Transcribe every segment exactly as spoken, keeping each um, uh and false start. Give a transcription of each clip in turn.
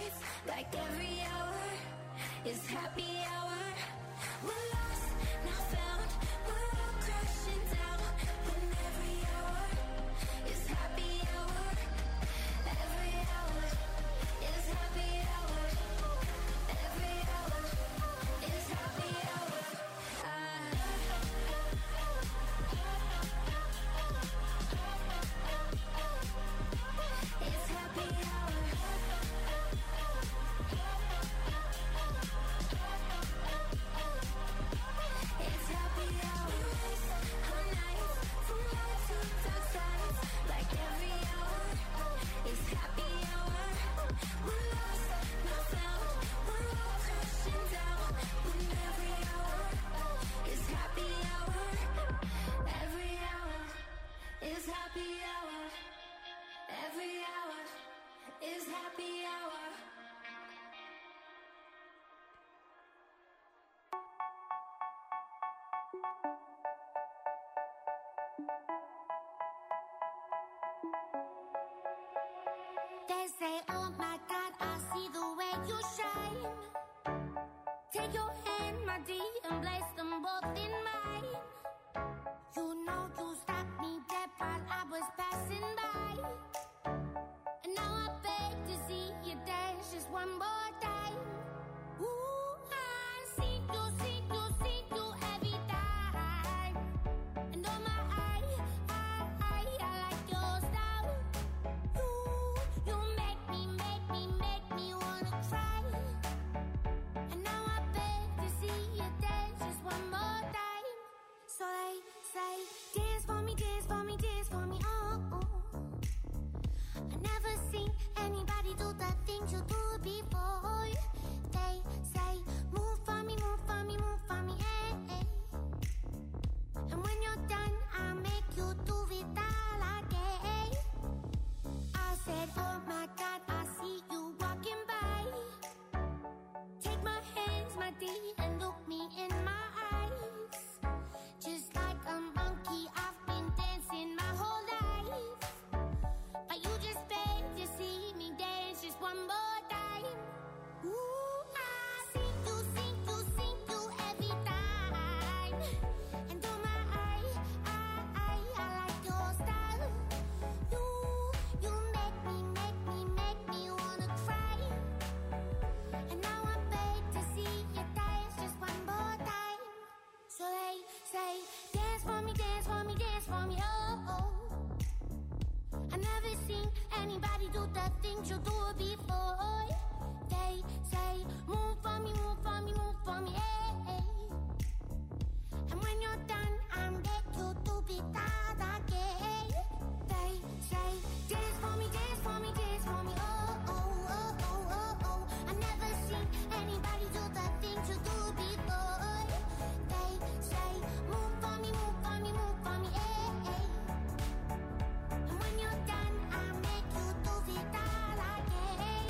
nights, like every hour is happy hour. We're lost, now found, we're all crashing down. When every hour is happy hour. Every hour is happy hour. Every hour is happy hour. It's happy hour. It's happy hour. All night, from light to dark sides, like every hour is happy hour. We're lost, not found, we're all crashing down. When every hour is happy hour. Every hour is happy hour. Every hour is happy hour. They say, oh my God, I see the way you shine. Take your hand, my dear, and place them both in mine. You know you stopped me dead while I was passing by. And now I beg to see you dance just one more time. Ooh, I see you, see you, see you every time. And oh my, I, I, I, I like your style. You, you make me, make me, make me wanna cry. And now I beg to see you dance just one more time. So they say, dance for me, dance for me, dance for me, oh, oh. I never seen anybody do the things you do before. They say, move for me, move for me, move for me, eh, eh. And when you're done, I'll make you do it all again. I said, oh my God, I see you walking by. Take my hands, my dear, and look me in my eyes. Just like a monkey, I've been dancing my whole life. But you just beg to see me dance just one more time. Ooh, I see you, see you, see you every time. And oh my, I, I, I, I like your style. You, you make me, make me, make me wanna cry. And now I beg to see you dance just one more time. So they say, dance for me, dance for me, dance for me, oh, oh. I never seen anybody do the things you do before. They say, move for me, move for me, move for me, eh, eh. And when you're done, I'll make you do it all again. They say, dance for me, dance for me, dance for me, oh, oh, oh, oh, oh, oh. I never seen anybody do the things you do before. They say, move for me, move for me, move for me, eh, eh. And when you're done, I'll make you do it all again.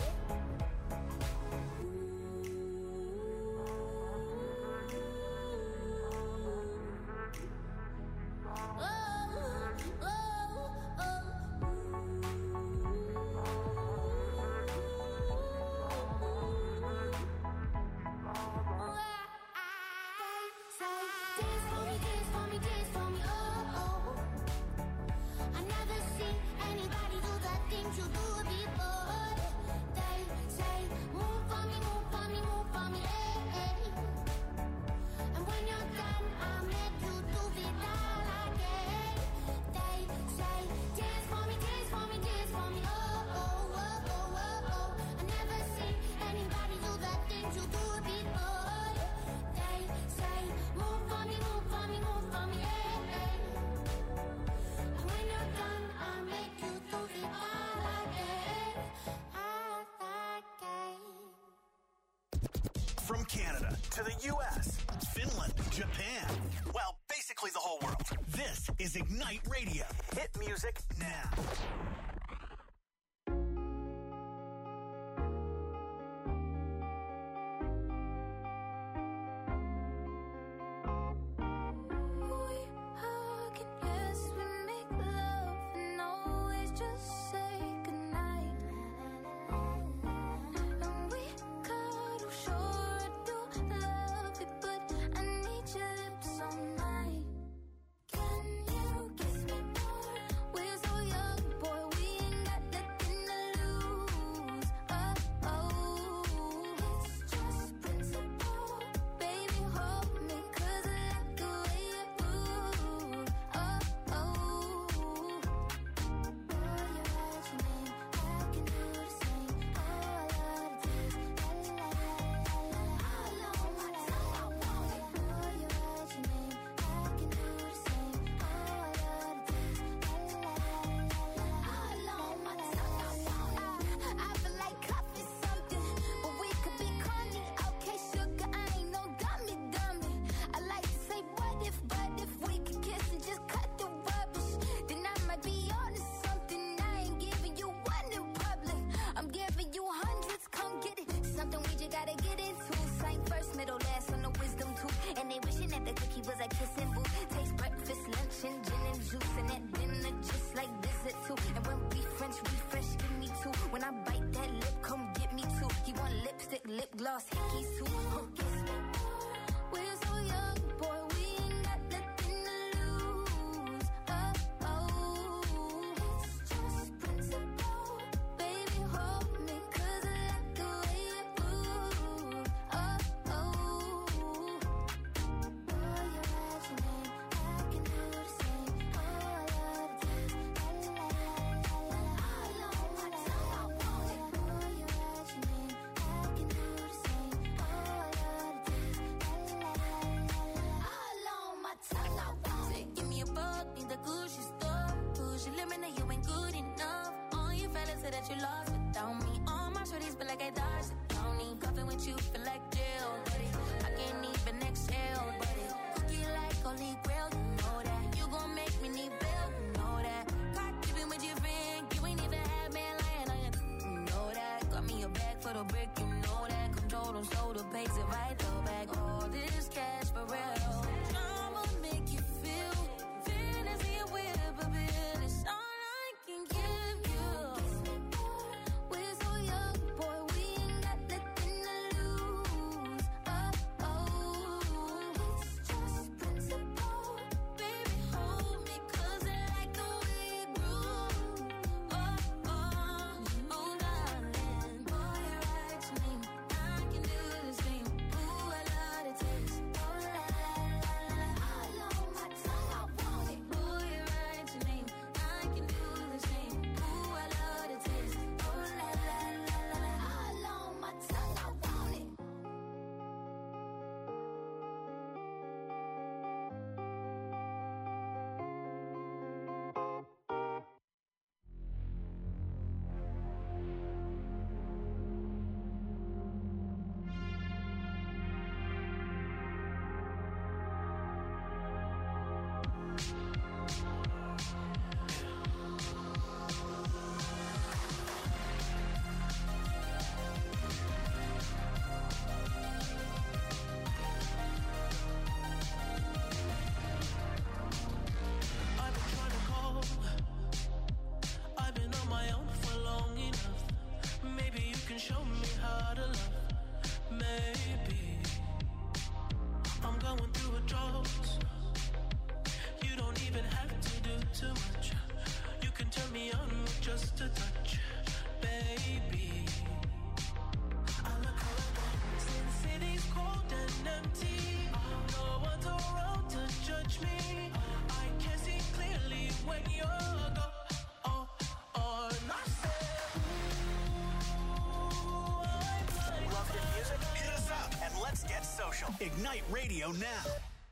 to the U S, Finland, Japan. Well, basically the whole world. This is Ignite Radio. Hit music now. Don't they get into. Same first, middle, last on the wisdom tooth. And they wishing that the cookie was a kissing booth. Taste breakfast, lunch, and gin and juice. And that dinner just like dessert too. And when we French refresh, give me two. When I bite that lip, come get me two. He want lipstick, lip gloss, hickeys too. Huh, kiss me. We're so young, boy, we ain't got nothing to lose. Oh, oh, it's just principle. Baby, hold me, 'cause I like the way you move. Oh, oh, boy, you're at your name, I can do the same. Oh, I love the taste, la la la la la. All on my tongue, I want it. Boy, you're at your name, I can do the same. Oh, I love the taste, la la la la la. All on my tongue, I want it. Give me a buck, need the Gucci stuff. Push your limit, you ain't good enough. All your fellas say that you lost without me. All my shorties feel like I dodged the county. Cuffing with you feel like jail, buddy. I can't even exhale, buddy. Cookie like holy grail, you know that. You gon' make me need bail, you know that. Got keeping with your friend, you ain't even had man lying on you, you know that. Got me a bag for the brick, you know that. Control them, so the pace it right though back. All this cash for real. Drama make you feel fantasy and whip a bill. It's all I can give you. We're so young, boy, we ain't got nothing to lose. Oh, oh, it's just principle. Baby, hold me, 'cause I like the way you groove. Oh, oh, oh, darling. Boy, you're right to me. I can do the same. Ooh, I love the taste. Oh, la, la, la, la. All on my tongue, I want it. Boy, you're right to me. I can do the same. Ooh, I love the taste. Oh, la, la, la, la, la. All on my tongue, I want it. I've been trying to call. I've been on my own for long enough. Maybe you can show me how to love. Maybe I'm going through a drought. You don't even have to do too much. You can turn me on with just a touch, baby. I look around, since city's cold and empty. No one's around to judge me. I can see clearly when you're gone. Oh, oh, and I said, ooh, I'm like Love the music? Hit us up and let's get social. Ignite Radio now.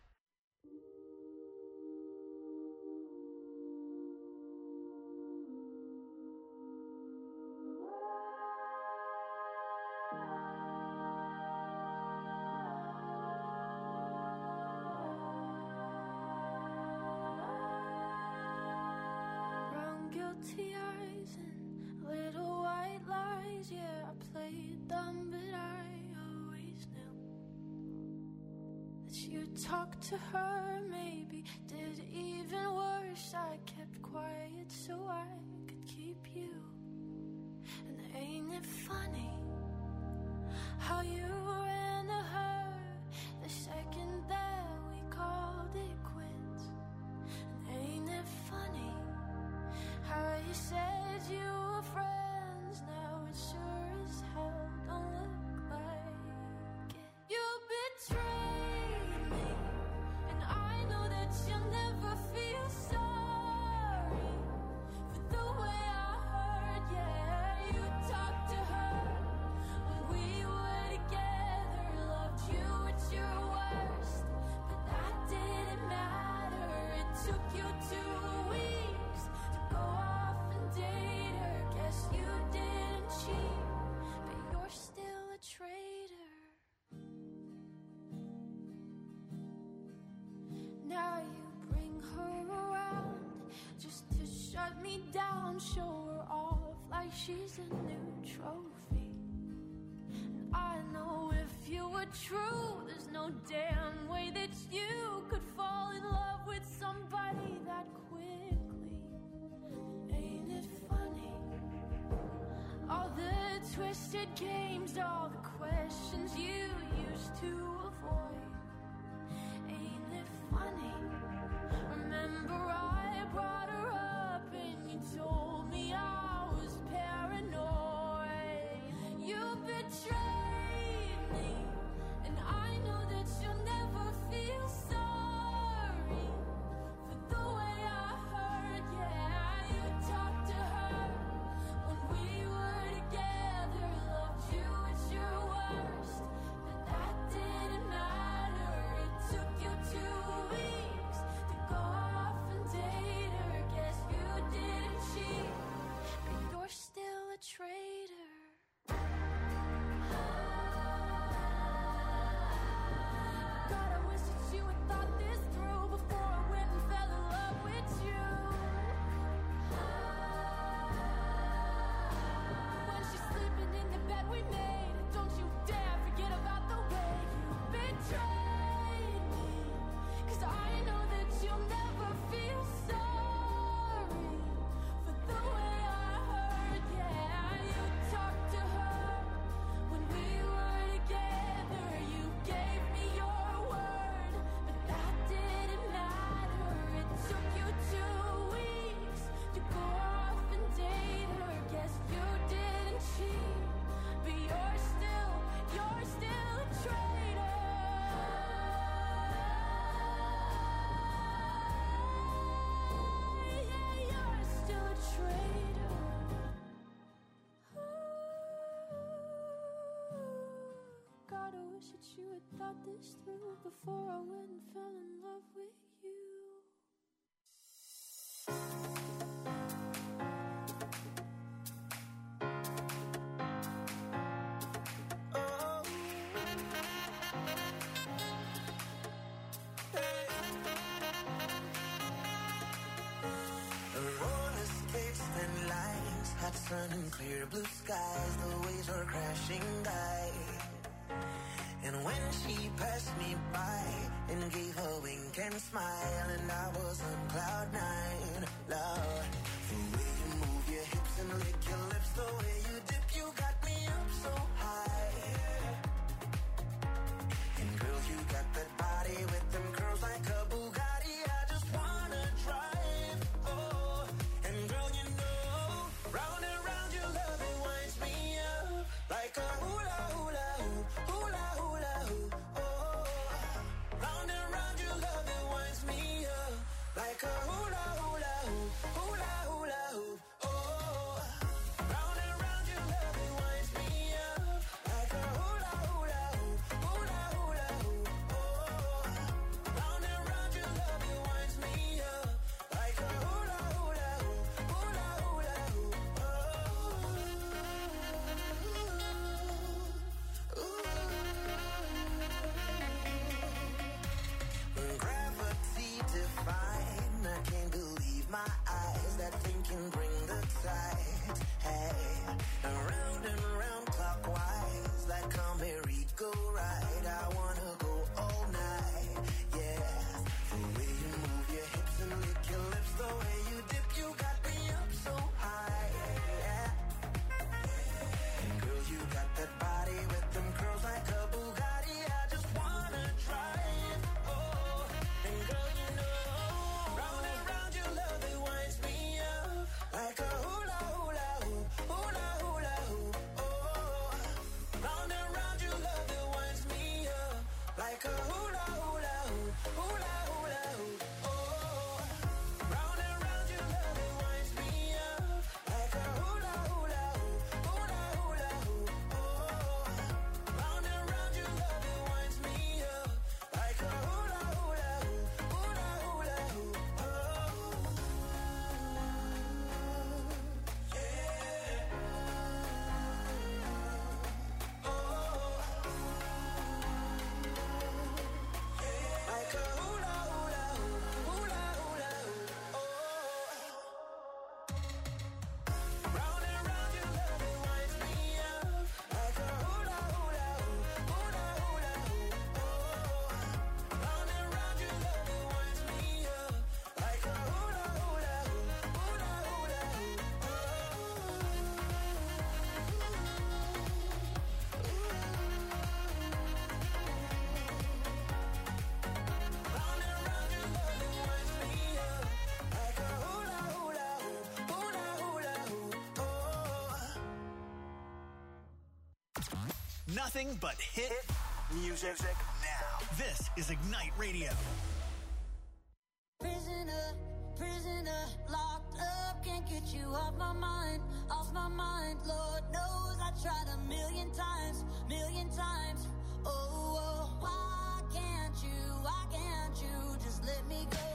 Brown guilty eyes and little white lies. Yeah, I played them, but I always knew that you talked to her. Maybe did even worse. I kept quiet so I could keep you. And ain't it funny how you ran to her the second that we called it quits? And ain't it funny how you said you were friends? Now it sure as hell don't look like it. You betrayed me, and I know that you'll never feel sorry for the way I heard. Yeah, you talked to her when we were together, loved you at your worst, but that didn't matter. It took you two weeks to go off and date her. Guess you didn't cheat, but you're still a traitor. Now you bring her around just to shut me down, show her off like she's a new trophy. And I know were true, there's no damn way that you could fall in love with somebody that quickly. Ain't it funny? All the twisted games, all the questions you used to avoid. Ain't it funny? Remember I brought her up and you told me I was paranoid. You betrayed me, and I know that you'll never feel sorry for the way I hurt. Yeah, you talked to her when we were together, loved you at your worst, but that didn't matter. It took you two weeks to go off and date her. Guess you didn't cheat, but you're still a traitor. God, I wish that you had thought this through before I went and fell in love with you. When she's sleeping in the bed we made, don't you dare forget about the way you betrayed me. 'Cause I know that you'll never feel sorry for the way I hurt. Yeah, you talked to her when we were together. You gave me your word, but that didn't matter. It took you two weeks to go off and date her. Guess you didn't cheat, but you're still, you're still a traitor. Yeah, you're still a traitor. God, I wish that you had thought this through before I went and fell in love with you. Roller skates, thin lines, hot sun and clear blue skies. The waves were crashing by. And when she passed me by and gave a wink and smile, and I was on cloud nine, love. The way you move your hips and lick your lips, the way you dip, you got me up so high. And girl, you got that body with them curls like a Bugatti. I just wanna drive, oh. And girl, you know, round and round your love, it winds me up like a hula hula hoop, hula hula hoop, oh. Round and round your love, it winds me up like a hula hula hoop, hula hula hoop, oh. Round and round your love, it winds me up like a hula hula hoop, hula hula hoop, oh. Round and round your love, it winds me up like a hula hula hoop, hula hula hoop, oh. Gravity define, I can't believe my eyes. That thing can bring the tides. Hey, around and round clockwise, like a merry-go-ride. I wanna go all night, yeah. The way you move your hips and lick your lips, the way you dip, you got me up so high, yeah. And girl, you got that body with them curls like a Bugatti. I just wanna drive, oh. And girl, you know, round and round your love, it winds me up like a hula hula hoop, hula hula hoop, oh. Round and round your love, it winds me Nothing but hit music now. This is Ignite Radio. Prisoner, prisoner, locked up, can't get you off my mind, off my mind. Lord knows I tried a million times, million times. Oh, oh, why can't you, why can't you just let me go?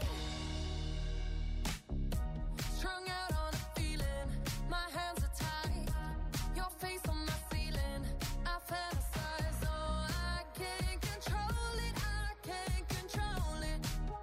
Strung out on a feeling, my hands are tied, your face on my ceiling, I fantasize, oh, I can't control it, I can't control it.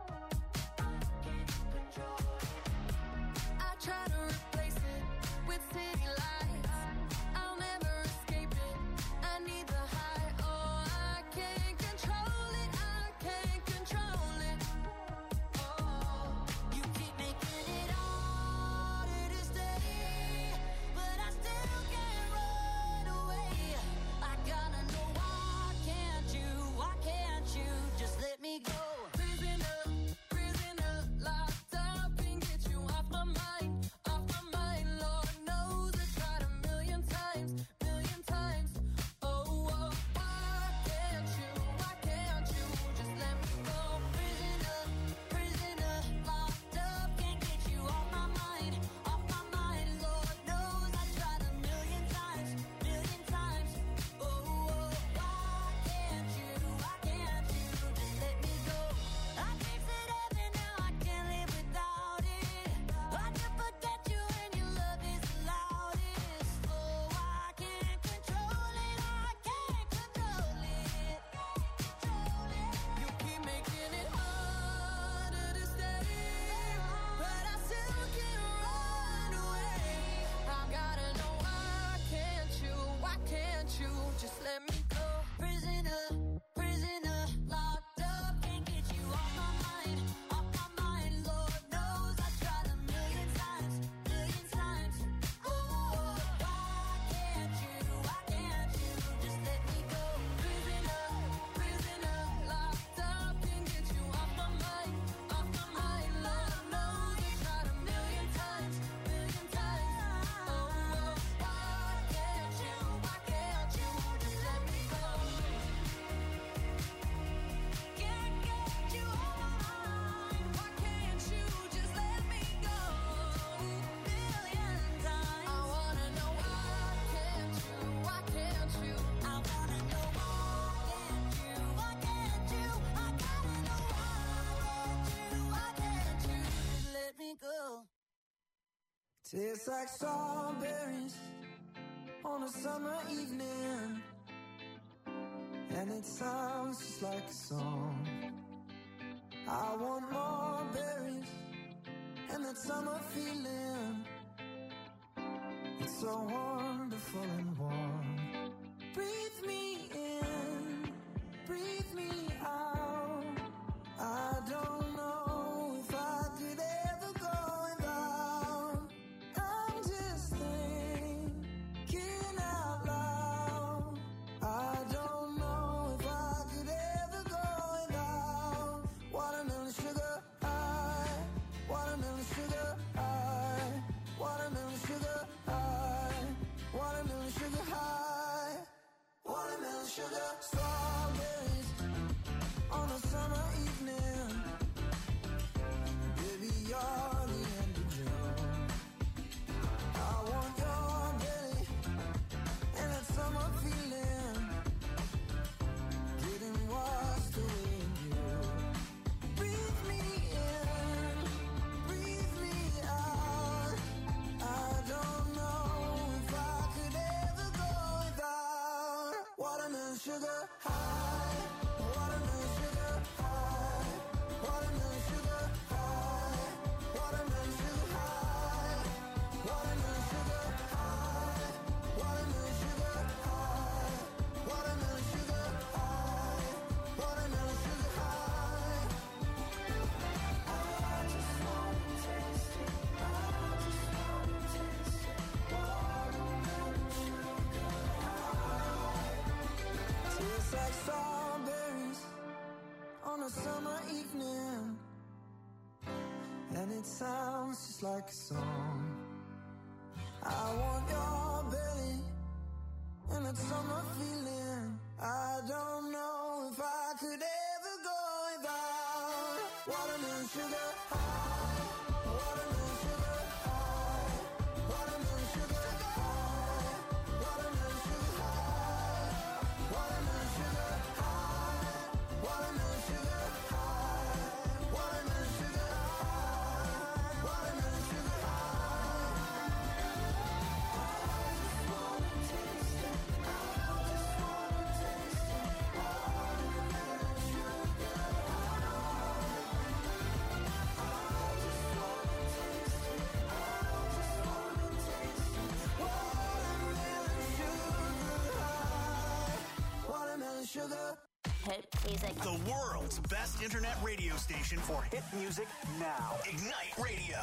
I try to replace it with city lights, I'll never escape it, I need the high, oh, I can't control it, I can't control it. Oh, you keep making it harder to stay, but I still can't run away. I gotta know, why can't you, why can't you just let me go? Prisoner, prisoner, locked up, can't get you off my mind, off my mind. Lord knows I tried a million times, million times. Oh, oh, why can't you, why can't you just let me go? Prisoner, prisoner, locked up, can't get you off my mind, off my mind. Lord knows I tried a million times, million times. Oh, oh, why can't you, why can't you just let me go? I tasted heaven, now I can't live without it. I can forget you and your love is the loudest. Oh, I can't control it, I can't control it. You keep making it harder to stay, but I still can't run away. I gotta know, why can't you, why can't you just let me go? Prisoner, prisoner, locked up, can't get you off my mind, off my mind. Lord knows I tried a million times, million times. Oh, why can't you, why can't you just let me go? Prisoner, prisoner, locked up, can't get you off my mind, off my mind. Lord knows I tried a million times, million times. Oh, why can't you, why can't you just let me go? Can't get you off my mind, why can't you just let me go? Million times. I wanna know, why can't you, why can't you? I wanna know, why can't you, why can't you? I gotta know, why can't you, why can't you just let me go? Tastes like strawberries on a summer evening, and it sounds just like a song. I want more berries and that summer feeling. It's so wonderful and warm. Breathe me in, breathe me out. I don't know if I could ever go without. I'm just thinking out loud. I don't know if I could ever go without. Watermelon sugar high, watermelon sugar high, watermelon sugar high, watermelon sugar high, watermelon sugar. Strawberries on a summer evening. Baby, you're the end of June. I want your belly and that summer feeling, getting washed away in you. Breathe me in, breathe me out. I don't know if I could ever go without. Watermelon sugar high, watermelon sugar high, watermelon sugar high, watermelon sugar high, watermelon sugar high, watermelon sugar high, watermelon sugar high, watermelon sugar high. I just wanna taste it, I just wanna taste it. Watermelon sugar high. Tastes like strawberries on a summer evening, and it sounds just like a song. I want your belly and that summer feeling, I don't know if I could ever go without watermelon sugar high, watermelon sugar high, watermelon sugar high, watermelon sugar high, watermelon sugar high, watermelon sugar high, watermelon sugar high, watermelon sugar high. I just wanna taste it. I just wanna taste it. Watermelon sugar high. I just wanna taste it. I just wanna taste it. Watermelon sugar high. Watermelon sugar. Hit music. The world's best internet radio station for hit music now. Ignite Radio.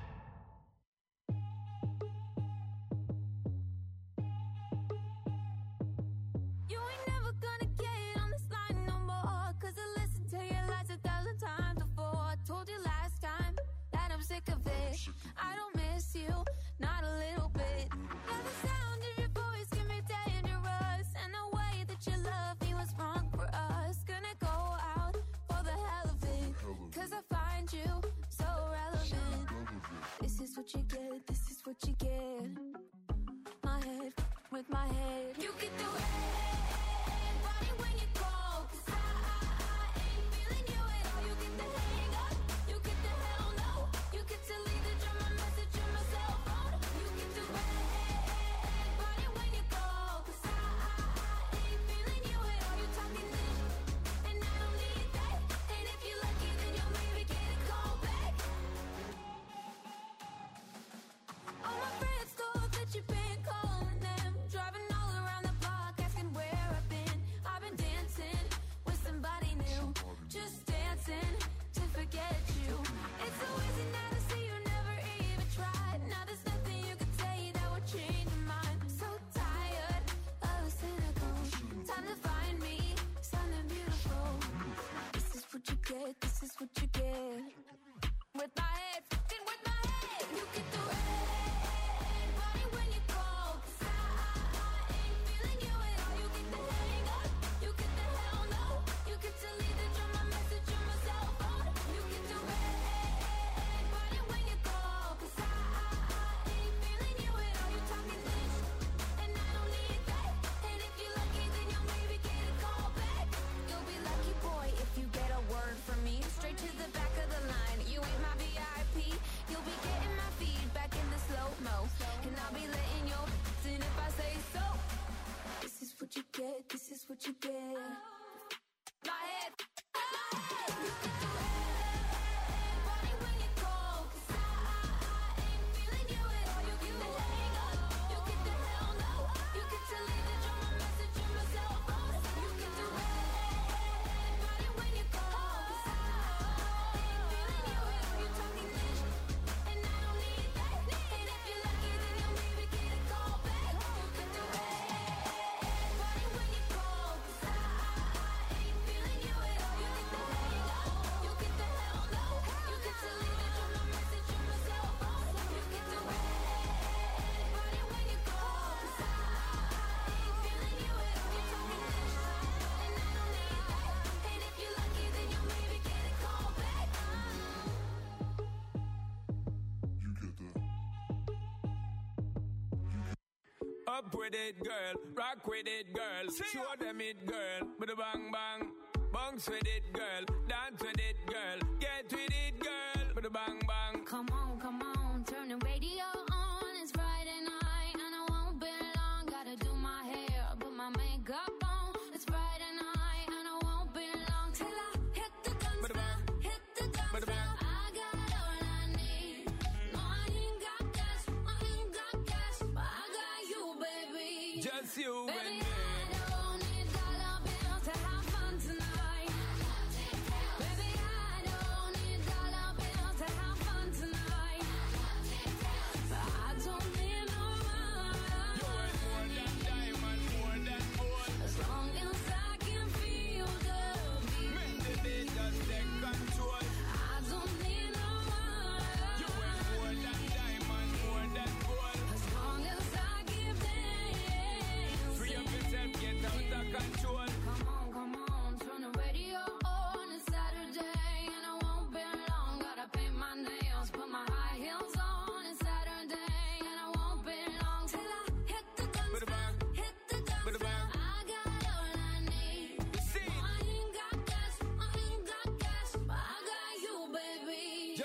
You ain't never gonna get on this line no more. Cause I listened to your lies a thousand times before. I told you last time that I'm sick of it. I don't miss you, not a little bit. Now the sound of your voice can be dangerous. And the way that you love me was wrong for us. Gonna go out for the hell of it. Cause I find you so relevant. This is what you get, this is what you get. My head with my head. You get the head body when you call. Cause I, I, I ain't feeling you at all. You get the hang up, you get the hell no. You get to leave the drum, my message on my cell phone. You get the head body when you call. Cause I, I, I ain't feeling you at all. You talking this, and I don't need that. And if you're lucky, then you'll maybe get a call back. All my friends thought that you've been calling them, driving all around the block, asking where I've been. I've been dancing with somebody new, just dancing to forget you. It's so easy now to see you never even tried. Now there's nothing you could say that would change your mind. I'm so tired of the cynical. Time to find me something beautiful. This is what you get, this is what you get. With my head, fucking with my head. You get the red body when you call. Cause I, I, I ain't feeling you at all. You get the hang up, you get the hell no. You get to leave the drum, my message on my cell phone. You get the red body when you call. Cause I, I, I ain't feeling you at all. You talking this, and I don't need that. And if you're lucky, then you'll maybe get a call back. You'll be lucky, boy, if you get a word from me. Straight to the back of the line. You ain't my V I P. You'll be getting my feedback in the slow-mo. And I'll be letting your in if I say so. This is what you get, this is what you get. My head, my head. You get the red body when you call. Cause I, I, I ain't feeling you at all. You get the hang up, you get the hell no. You get to leave the drum, my message on my cell phone. You get the red body when you call. Cause I, I ain't feeling you at all. You talking this, and I don't need that. And if you're lucky, then you'll maybe get a call back. You get the red body when you call. Cause I, I ain't feeling you at all. You get the hang up, you get the hell no. You get to leave the drum, my message on my cell phone. You get the red body when you call. Cause I, I ain't feeling you at all. You talking this, and I don't need that. And if you're lucky, then you'll maybe get a call back. Up with it, girl. Rock with it, girl. Show them it, girl. With a bang bang. Bounce with it, girl. Dance with it, girl. Get with it, girl. With a bang bang. Come on, come on, turn the radio on. It's Friday night and I won't be long. Gotta do my hair, put my makeup on. It's Friday night and I won't be long till I hit the guns down, hit the guns down. I got all I need. No, I ain't got cash, I ain't got cash, but I got you, baby. Just you Baby, and me. I don't need dollar bills to have fun tonight. Baby, I don't need dollar bills to have fun tonight. But I don't need no money. You worth more than diamond, more than gold. As long as I can feel the beat. Make the beat just take control. I don't need no money. You worth more than diamond, more than gold. As long as I give dance. Free up yourself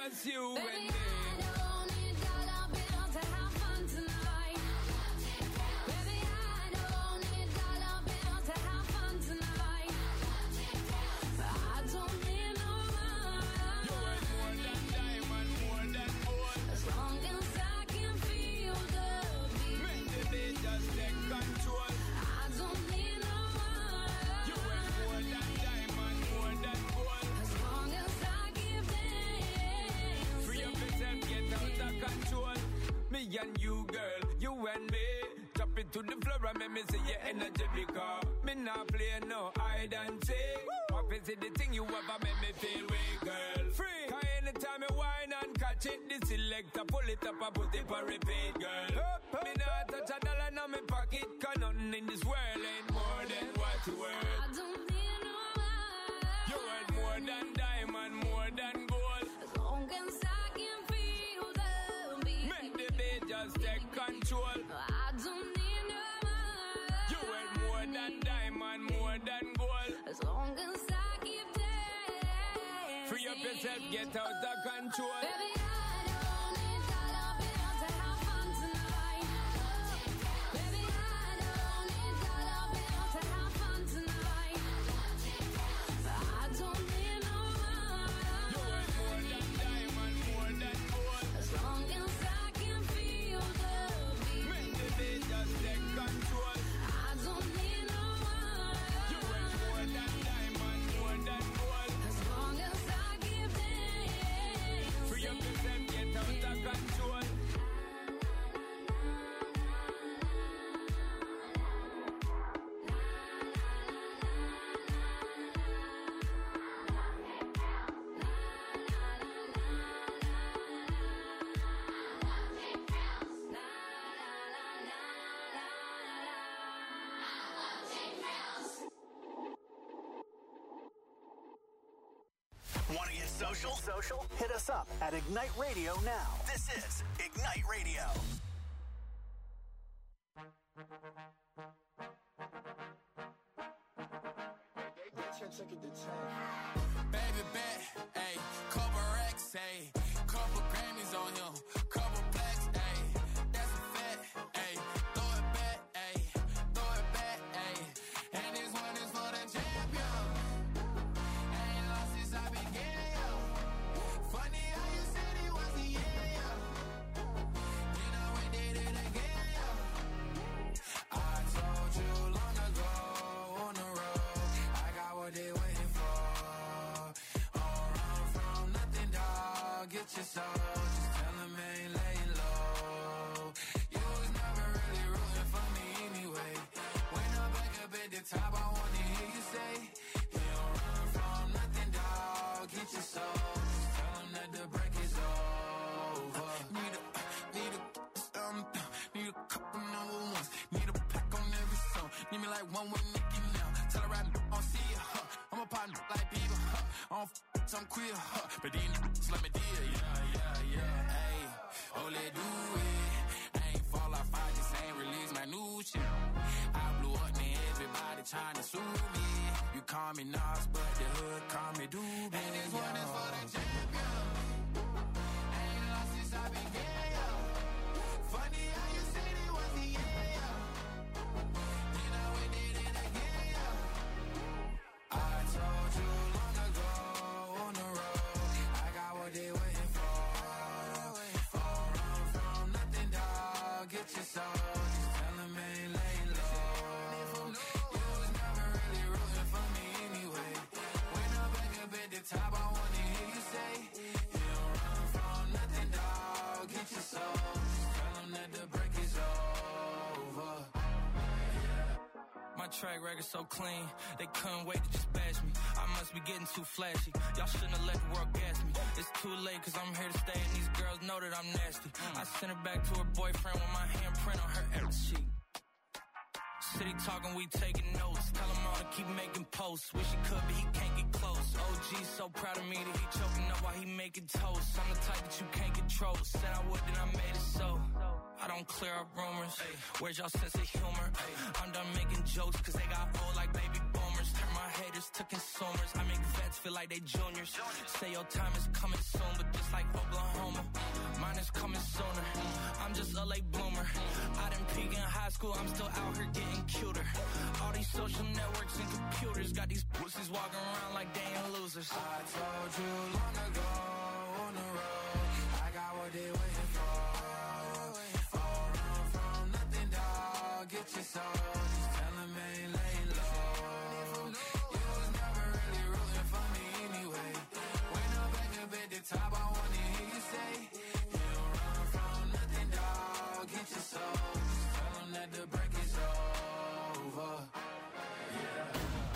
just you Baby, and me. I don't need dollar bills to have fun tonight. Baby, I don't need dollar bills to have fun tonight. I don't need no money. You worth more than diamond, more than gold. As long as I can feel the beat. Make the beat just take control. I don't need no money. You worth more than diamond, more than gold. As long as I keep dancing. Free up yourself, get out of control. Me and you, girl, you and me. Drop it to the floor and make me see your energy because me not play no hide and seek. What is it the thing you ever make me feel weak, girl? Free. Cause anytime you whine and catch it, the selector pull it up and put it for repeat, girl. Me not touch a dollar in my pocket, cause nothing in this world ain't more than what you worth. I don't need no money. You worth more than diamond, more than gold. As long as I can feel the beat. Make the beat just take control. I don't need no money. You worth more than diamond, more than gold. As long as I keep dancing. Free up yourself, get out of control. Baby, I don't need dollar bills to have fun tonight. Baby, I don't need dollar bills to have fun tonight. I don't need no You money. worth more than diamond, more than gold. As long as I can feel the beat. Make the beat just take control. I don't need no You worth money. more than diamond, more than gold. As long as I keep dancing. Free up yourself, get out of control. Want to get social? Social? Hit us up at Ignite Radio now. This is Ignite Radio. Baby bet, ayy, couple racks, ayy, couple Grammys on him, couple blacks, ayy, that's a fact, ayy, throw it back, ayy, throw it back, ayy, and this one is for the champion. Ain't lost since I began, yo. Funny how you said it was the end, yo. Then I went did it again, yo. I told you long ago on the road, I got what they waiting for. Don't run from nothing, dog. Get your soul. Just tell them ain't laying low. You was never really rooting for me anyway. When I'm back up at the top, I wanna hear you say, you don't run from nothing, dog. Get your soul. Just tell them that the break is over. Need a, need a, um, need a couple number ones. Need a pack on every song. Need me like one with Nicki now. Tell her I don't see her. Huh. I'm a partner like Bieber. Huh. I don't f- I'm queer. Huh. But these niggas let me deal. Yeah, yeah, yeah. Hey, oh, let do it. I ain't fall off. I just ain't release my new shit. I blew up and everybody trying to sue me. You call me Nas, but the hood call me Doobie. And this one is for the champion. Ain't lost since I began, yo. Funny how you said it was the end, yo. Then I went did it again, yo. I told you long ago on the road, I got what they waiting for. Don't run from nothing, dog. Get your soul. Just tell them ain't laying low. You was never really rooting for me anyway. When I'm back up at the top, I wanna hear you say, you don't run from nothing, dog. Get your soul. Just tell them that the break is over. My track record so clean, they couldn't wait to just bash me. I must be getting too flashy. Y'all shouldn't have let the world gas me. It's too late cause I'm here to stay and these girls know that I'm nasty. I sent her back to her boyfriend with my handprint on her ass sheet. City talking, we taking notes. Tell him all to keep making posts. Wish he could, but he can't get close. O G so proud of me that he choking up while he making toast. I'm the type that you can't control. Said I would, then I made it so. I don't clear up rumors. Where's y'all sense of humor? I'm done making jokes cause they got old like baby boomers. Turn my haters to consumers. I make vets feel like they juniors. Say your time is coming soon, but this just like Oklahoma. Mine is coming sooner. I'm just a late bloomer. I didn't peak in high school, I'm still out here getting cuter. All these social networks and computers got these pussies walking around like they ain't losers. I told you long ago on the road, I got what they waiting for. Oh, run from nothing, dog. Get your soul. Just tell them ain't laying low. You was never really rooting for me anyway. When I'm back up at the top, I wanna hear you say, you don't run from nothing, dog. Get your soul. Just tell them that the break is over. Yeah.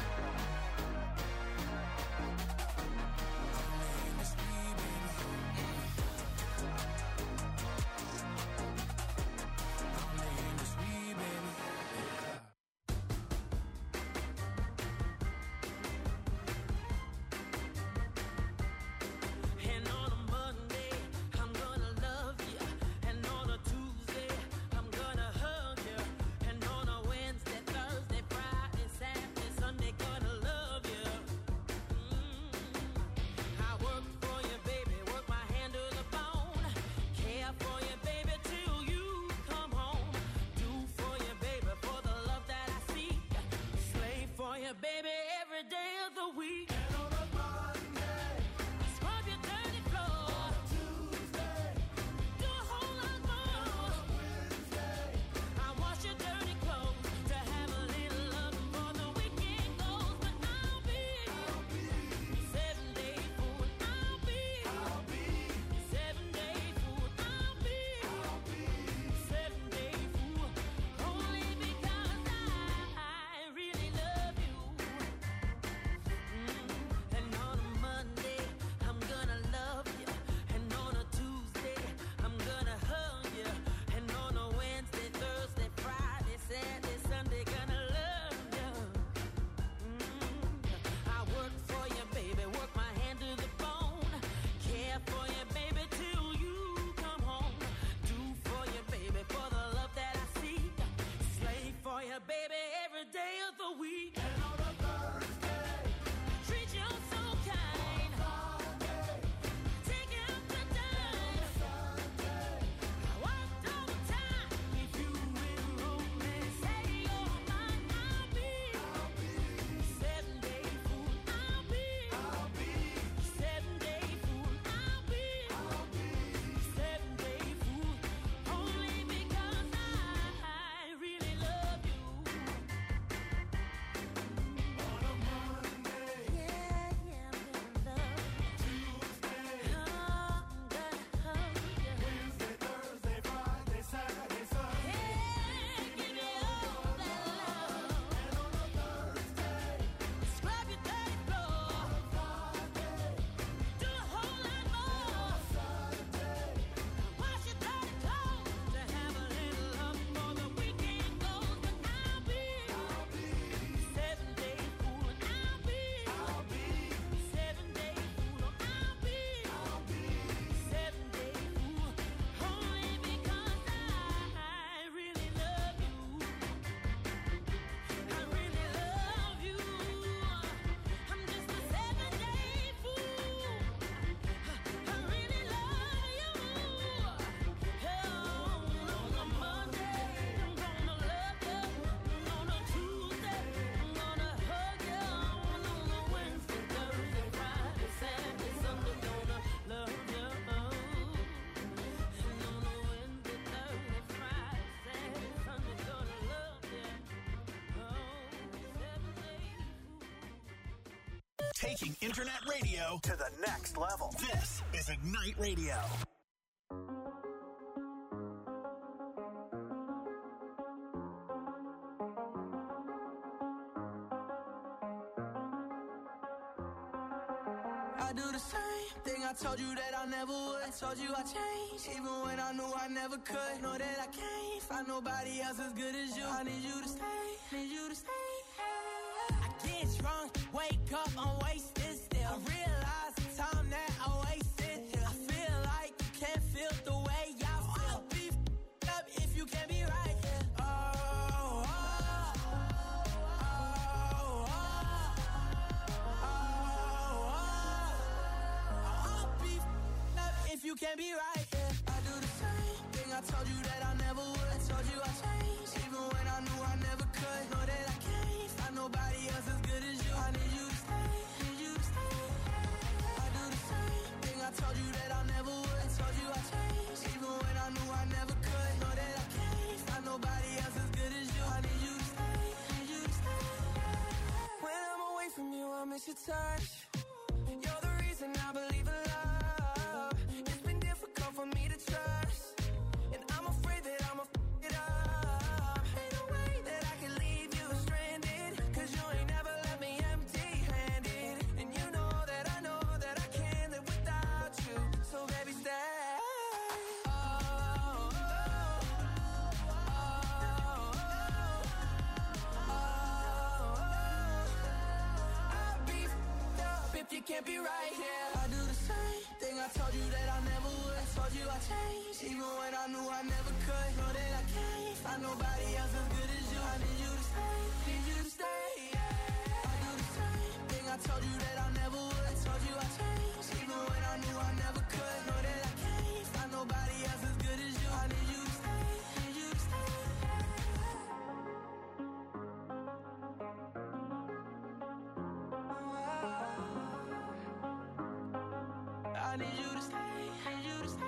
Taking internet radio to the next level. This is Ignite Radio. I do the same thing I told you that I never would. I told you I changed, even when I knew I never could. Know that I can't find nobody else as good as you. I need you to stay, need you to stay. I get drunk, wake up, I'm wasted still. I realize the time that I wasted here. I feel like you can't feel the way I feel. I'll be f***ed up if you can't be right here. Oh, oh, oh, oh, oh, oh, oh. I'll be f***ed up you can't be right, yeah. I do the same thing, I told you that I never would. I told you I changed, even when I knew I never could. Know that I can't find nobody else as good as you. I need you to stay, need you to stay. I do the same thing, I told you that I never would. I told you I changed, even when I knew I never could. Know that I can't find nobody else as good as you. I need you to stay, need you to stay. When I'm away from you, I miss your touch. You're the reason I believe in love. It's been difficult for me to trust, and I'm afraid that I'ma f*** it up. Ain't no way that I can leave you stranded, cause you ain't never left me empty-handed. And you know that I know that I can't live without you. So baby, stay. Oh, oh, oh, oh, oh, oh. I'll be f***ed up if you can't be right here. I do the same thing, I told you that I never would. I told you I changed, even when I knew I never could. Know that I can't find nobody else as good as you. I need you to stay, need you to stay, yeah. I do the same thing, I told you that I never would. I told you I changed, even when I knew I never could. Know that I can't find nobody else as good as you. I need you to stay, need you to stay. I need you to stay, need you to stay.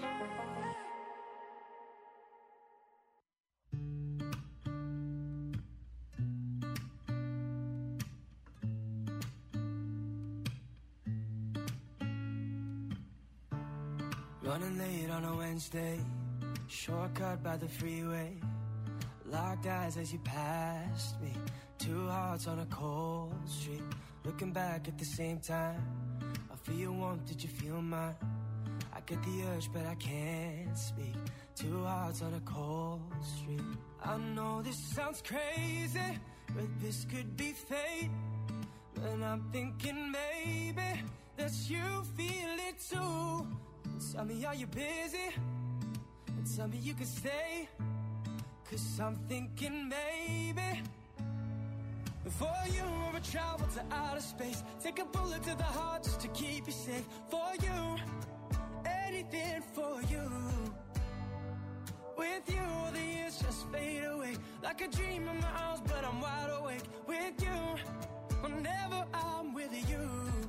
Running late on a Wednesday, shortcut by the freeway. Locked eyes as you passed me. Two hearts on a cold street. Looking back at the same time. I feel your warmth, did you feel mine? I get the urge, but I can't speak. Two hearts on a cold street. I know this sounds crazy, but this could be fate. And I'm thinking maybe that you feel it too. Tell me, are you busy? And tell me you can stay. Cause I'm thinking maybe for you I would travel to outer space. Take a bullet to the heart just to keep you safe. For you, anything for you. With you, the years just fade away. Like a dream in my arms, but I'm wide awake. With you, whenever I'm with you.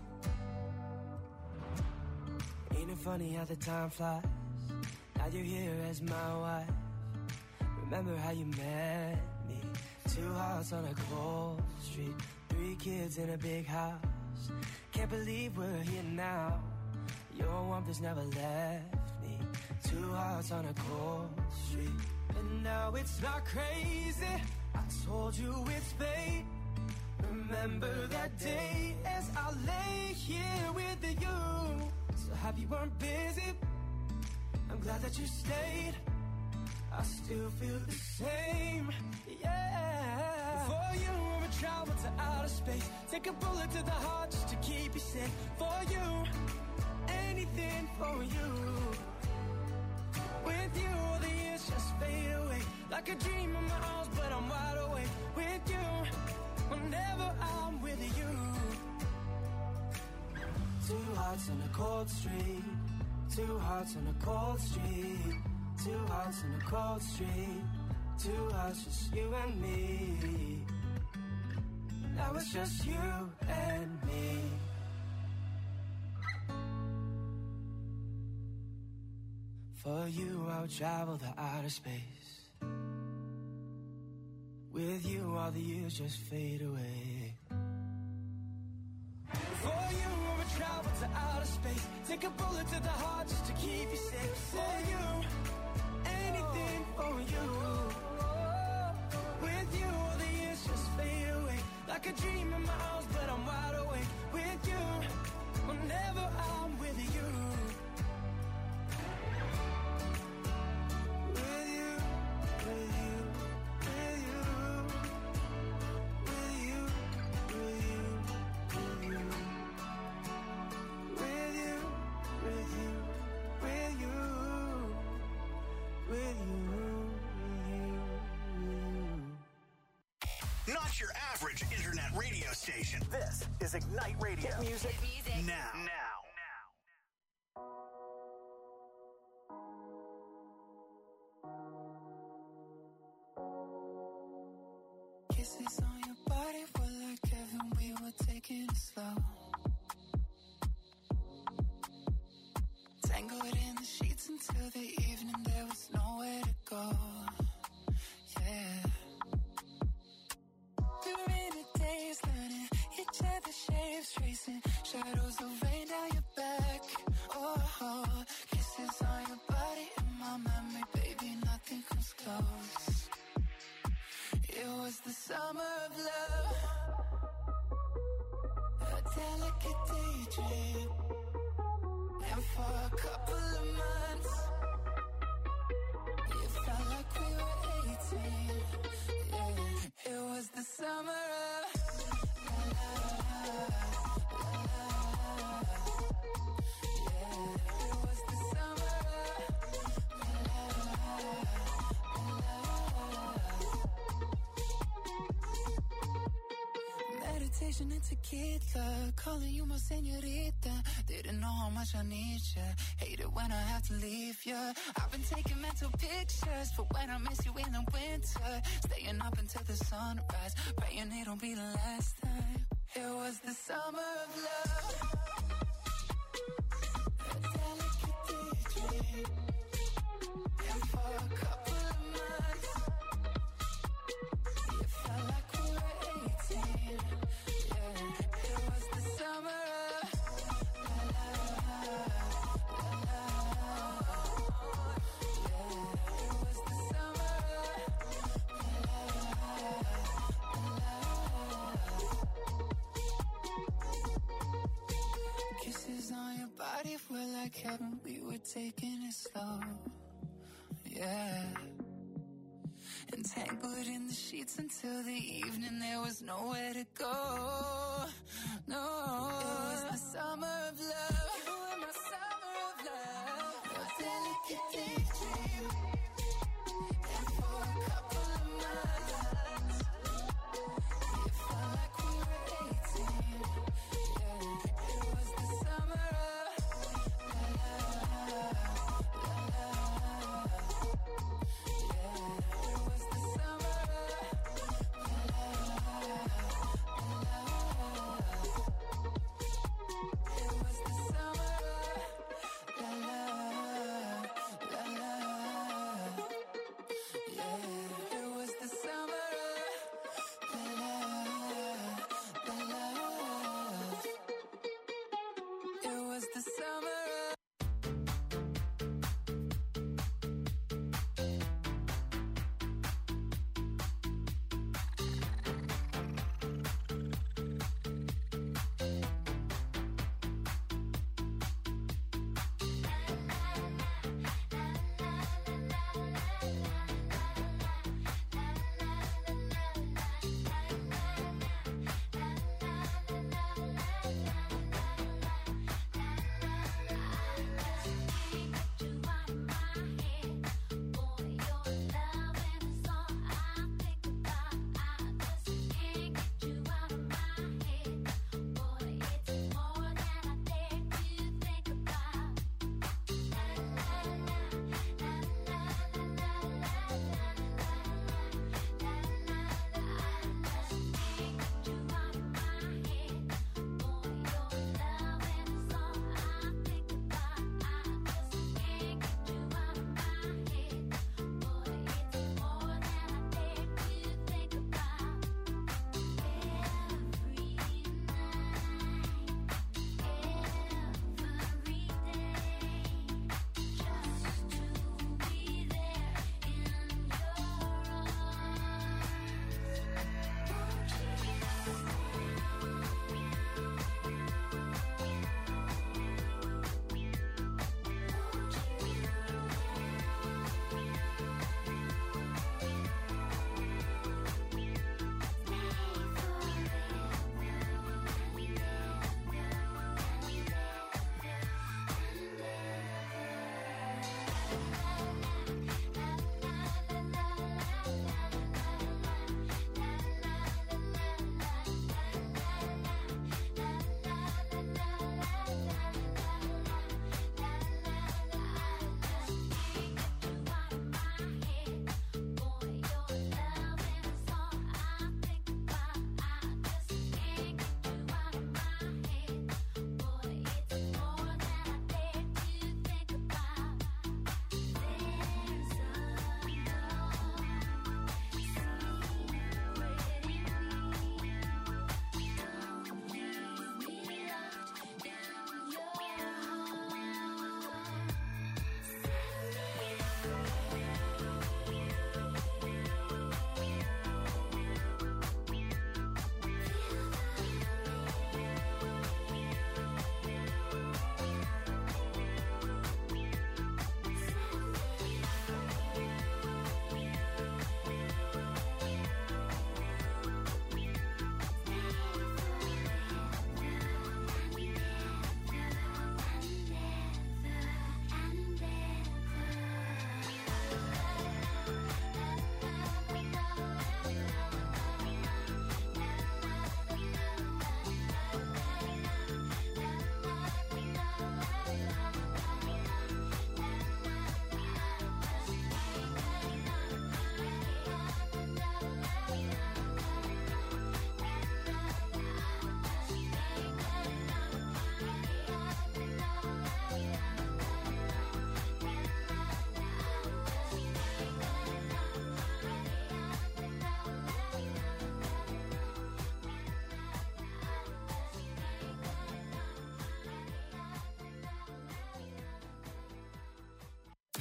Ain't it funny how the time flies? Now you're here as my wife. Remember how you met me? Two hearts on a cold street. Three kids in a big house. Can't believe we're here now. Your warmth has never left me. Two hearts on a cold street. And now it's not crazy. I told you it's fate. Remember that day as I lay here with you. So happy you weren't busy. I'm glad that you stayed. I still feel the same, yeah. For you, I would travel to outer space. Take a bullet to the heart just to keep you safe. For you, anything for you. With you, all the years just fade away. Like a dream in my arms, but I'm wide awake. With you, whenever I'm with you. Two hearts on a cold street. Two hearts on a cold street. Two hearts on a cold street. Two hearts, just you and me. Now it's just you and me. For you, I would travel to outer space. With you, all the years just fade away. For you, I would travel to outer space. Take a bullet to the heart just to keep you safe. For you, anything for you. With you, all the years just fade away. Like a dream in my arms, but I'm wide awake. With you, whenever I'm with you. With you, with you, with you. With you, with you, with you. With you, with you, with you. With you, Not your average internet radio station. This is Ignite Radio. Hit music. Now. Now. Kisses on your body were like heaven, we were taking it slow. Tangled in the sheets until the evening, there was nowhere to go. Yeah. We were in the days learning each other's shapes, tracing shadows of rain down your back. Oh, oh, kisses on your body in my memory, baby, nothing comes close. It was the summer of love, a delicate daydream. And for a couple of months, it felt like we were eighteen. Yeah, it was the summer of la, la, la, la, yeah, it was the summer of la, la, la. Meditation and tequila, calling you my señorita. Didn't know how much I need you. Hate it when I have to leave you. I've been taking mental pictures for when I miss you in the winter. Staying up until the sunrise, praying it'll be the last time. It was the summer of love, a delicate daydream. And for a couple of months, it felt like we were eighteen. Yeah, it was the summer of on your body were like heaven, we were taking it slow. Yeah. Entangled in the sheets until the evening, there was nowhere to go. No, it was the summer of love. You were my summer of love, a delicate daydream. And for a couple of months, it felt like we were eighteen. Yeah, it was the summer of la, la, la, la, la. Yeah, it was the summer of la, la, la, la, la.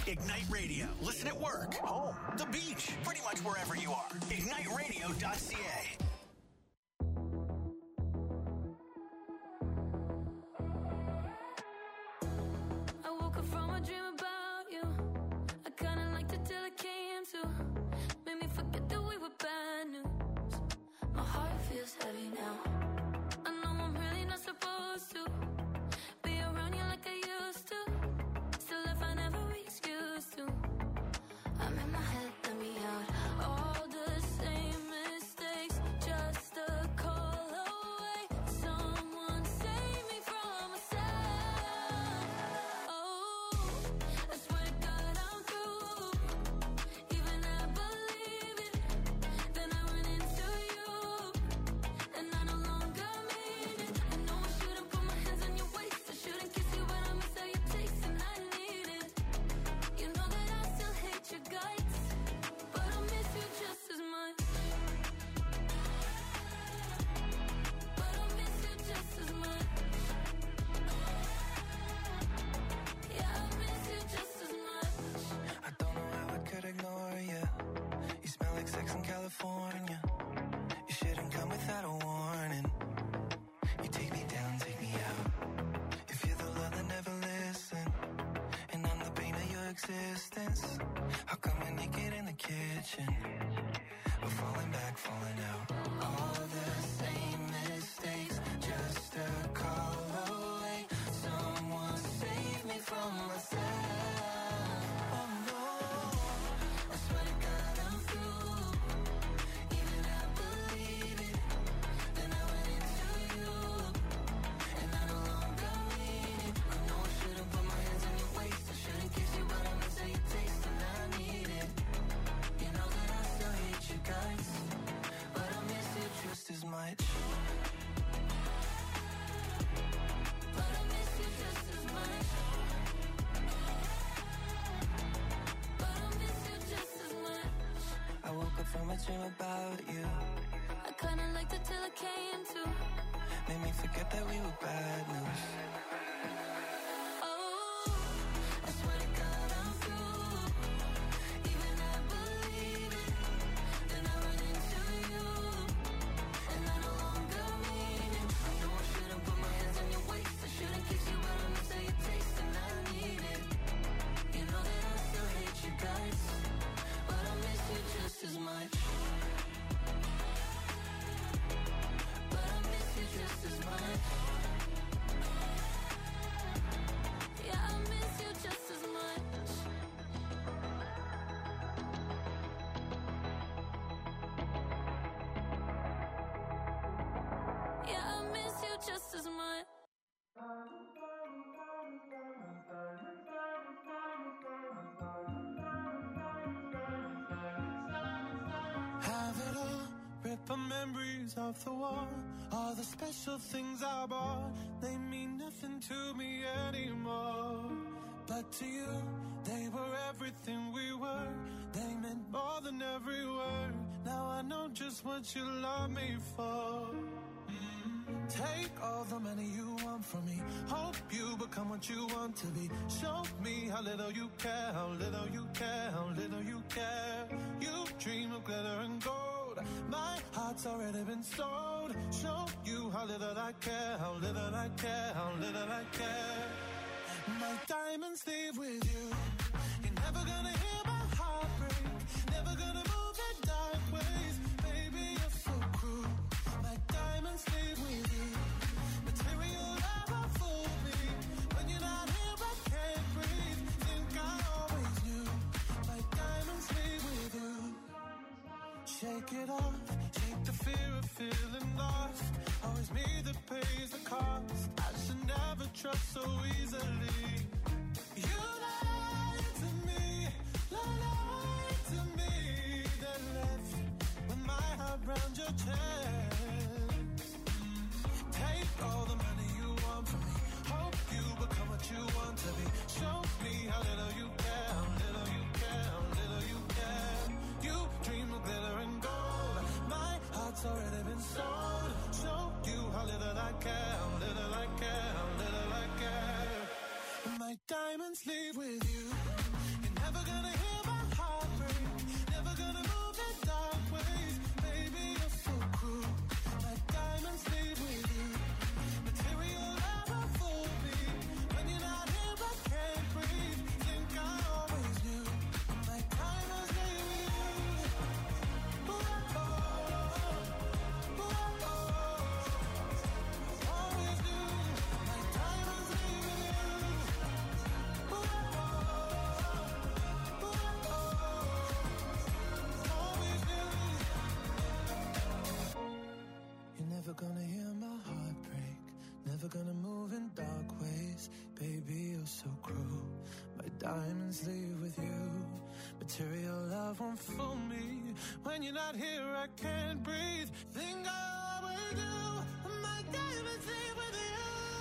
Ignite Radio. Listen at work, home, the beach, pretty much wherever you are. ignite radio dot c a. I woke up from a dream about you. I kinda liked it till it came to. Made me forget that we were bad news. My heart feels heavy now. I know I'm really not supposed to be around you like I used to. Still if I never excuse to. I'm in my head, let me out. All the same mistakes, just a call away. Someone save me from myself. Oh, I swear to God I'm through. Even I believe it. Then I run into you, and I no longer mean it. I know I shouldn't put my hands on your waist. I shouldn't kiss you, but I miss how you taste, and I need it. You know that I still hate your guts, but I miss you just as much. But I miss you just as much. Yeah, I miss you just as much. I don't know how I could ignore you. You smell like sex in California. You shouldn't come without a warning. You take me down, take me out. If you're the love that never listen, and I'm the pain of your existence, how come we're naked in the kitchen? We're falling back, falling out. All the same mistakes, just a call away. Someone save me from myself. Oh no, I swear to God I'm through. Even I believe it. Then I went into you, and I no longer mean it. I know I shouldn't put my hands on your waist. I shouldn't kiss you, but I miss how you taste, and I need it. You know that I still hate you guys, but I miss you just as much. But I miss you just as much. But I miss you just as much. I woke up from a dream about you. I kinda liked it till it came to. Made me forget that we were bad news. Oh, I swear to God I'm through. Even I believe it. Then I run into you, and I no longer mean it. I know I shouldn't put my hands on your waist. I shouldn't kiss you, but I miss how you taste, and I need it. You know that I still hate you guys, but I miss you just as much. But I miss you just as much. Yeah, I miss you just as much. Yeah, I miss you just as much. Have it all, rip the memories off the wall. All the special things I bought, they mean nothing to me anymore. But to you, they were everything we were. They meant more than every word. Now I know just what you love me for. Mm. Take all the money you want from me. Hope you become what you want to be. Show me how little you care, how little you care, how little you care. You dream of glitter and gold. My heart's already been sold. Show you how little I care, how little I care, how little I care. My diamonds leave with you. You're never gonna hear my heart break. Never gonna move in dark ways. Baby, you're so cruel. My diamonds leave with you. Material never fooled me. When you're not here, I can't breathe. Think I always knew. My diamonds leave with you. Shake it off. Shake the fear of feeling lost. Always me that pays the cost. I should never trust so easily. You lied to me, lied to me. Then left with my heart round your chest. Take all the money you want from me. Hope you become what you want to be. Show me how little you care, how little you care, how little you care. You dream of glitter and gold. My heart's already been sold. Show you how little I care, how little I care, how little I care. My diamonds leave with you. You're hear my heart break. Never gonna move in dark ways. Baby, you're so cruel. My diamonds leave with you. Material love won't fool me. When you're not here, I can't breathe. Think I always do. My diamonds leave with you.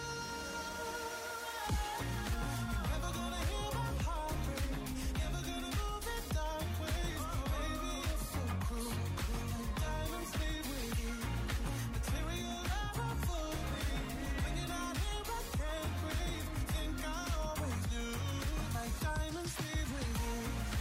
You're never gonna hear my heart break. Never gonna move in dark ways. Baby, you're so cruel. My diamonds leave with you. Material love won't fool me. When you're not here, I can't breathe. Think I always do. My diamonds leave with you.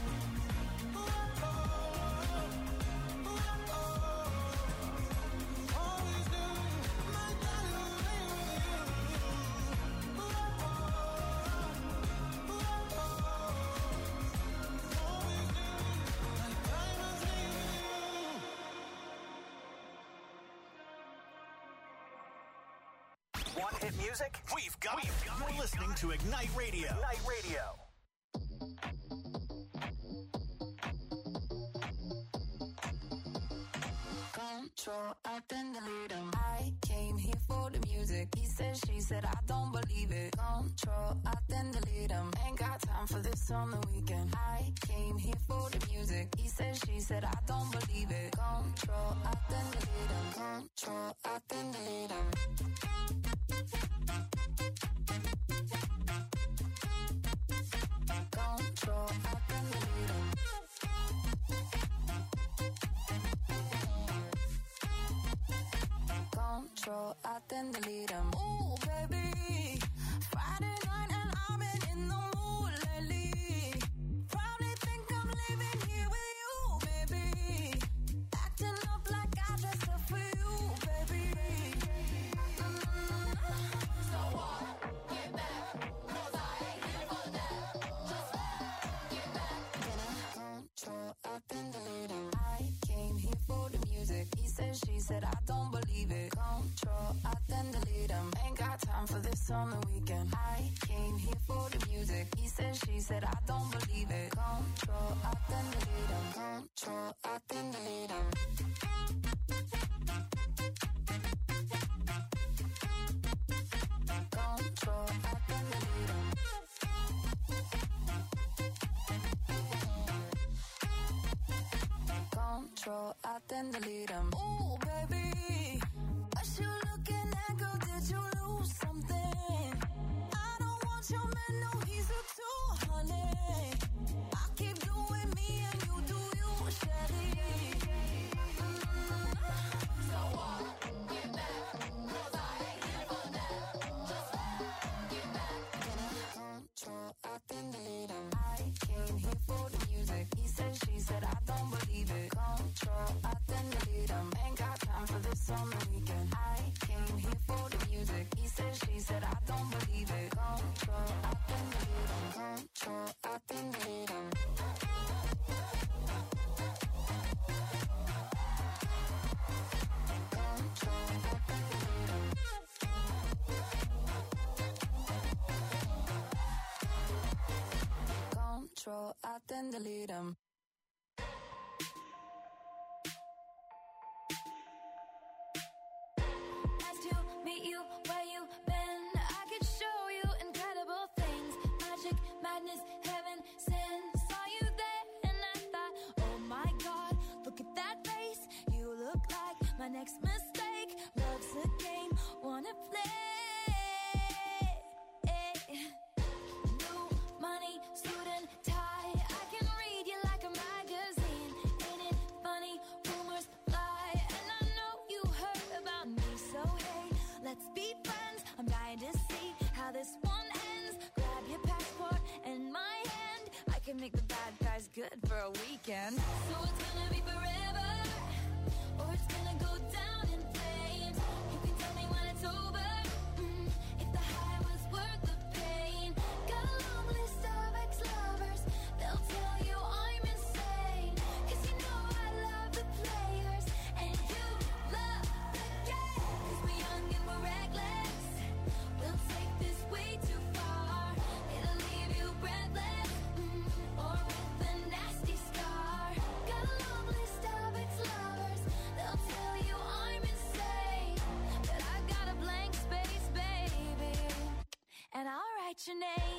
Want hit music? We've got it. You're listening to Ignite Radio. Ignite Radio. Control, I then delete him. I came here for the music. He said, she said, I don't believe it. Control, I then delete him. Ain't got time for this on the weekend. I came here for the music. He said, she said, I don't believe it. Control, I then delete him. Control, I then delete him. Control, I then delete him. Control, I then delete him. Ooh, baby, Friday night and I've been in the mood lately. Probably think I'm living here with you, baby. Acting up like I dressed up for you, baby. Mm-hmm. So what? Get back, 'cause I ain't here for that. Just get back. Then I control, I then delete him. I came here for the music. He said, she said, I don't believe it. Control, I then delete him. Ain't got time for this on the weekend. I came here for the music. He said, she said, I don't believe it. Control, I then delete him. Control, I then delete him. Control, I then delete him. Control, I then delete him. Ooh, baby, what you looking at, girl? Did you lose something? I don't want your man, no, he's a two hundred. I keep doing me and you do you, Shelly. Mm-hmm. So what? Get back, 'cause I ain't here for that. Just get back. Then I control, I then delete him. I came here for the music. He said, she said, I don't believe it. Control, I then delete him. Ain't got time for this on the weekend. I came here for the music. He said, she said, I don't believe it. Control, I then delete him. Control, I then delete him. Control, I then delete him. Nice to meet you, where you been? I could show you incredible things. Magic, madness, heaven, sin. Saw you there and I thought, oh my God, look at that face. You look like my next mistake. Love's a game, wanna play. New money, suit and tie. I can read you like a magazine. Ain't it funny? Rumors fly, and I know you heard about me. So hey, let's be friends. I'm dying to see how this one ends. Grab your passport and my hand. I can make the bad guys good for a weekend. So it's gonna be forever, or it's gonna go down in flames. You can tell me when it's over, mm, if the high was worth the pain. Got a long list of ex-lovers, they'll tell you I'm insane. 'Cause you know I love the players, and you love the game. 'Cause we're young and we're reckless, we'll take this way too far. It'll leave you breathless, mm, or with a nasty scar. Got a your name.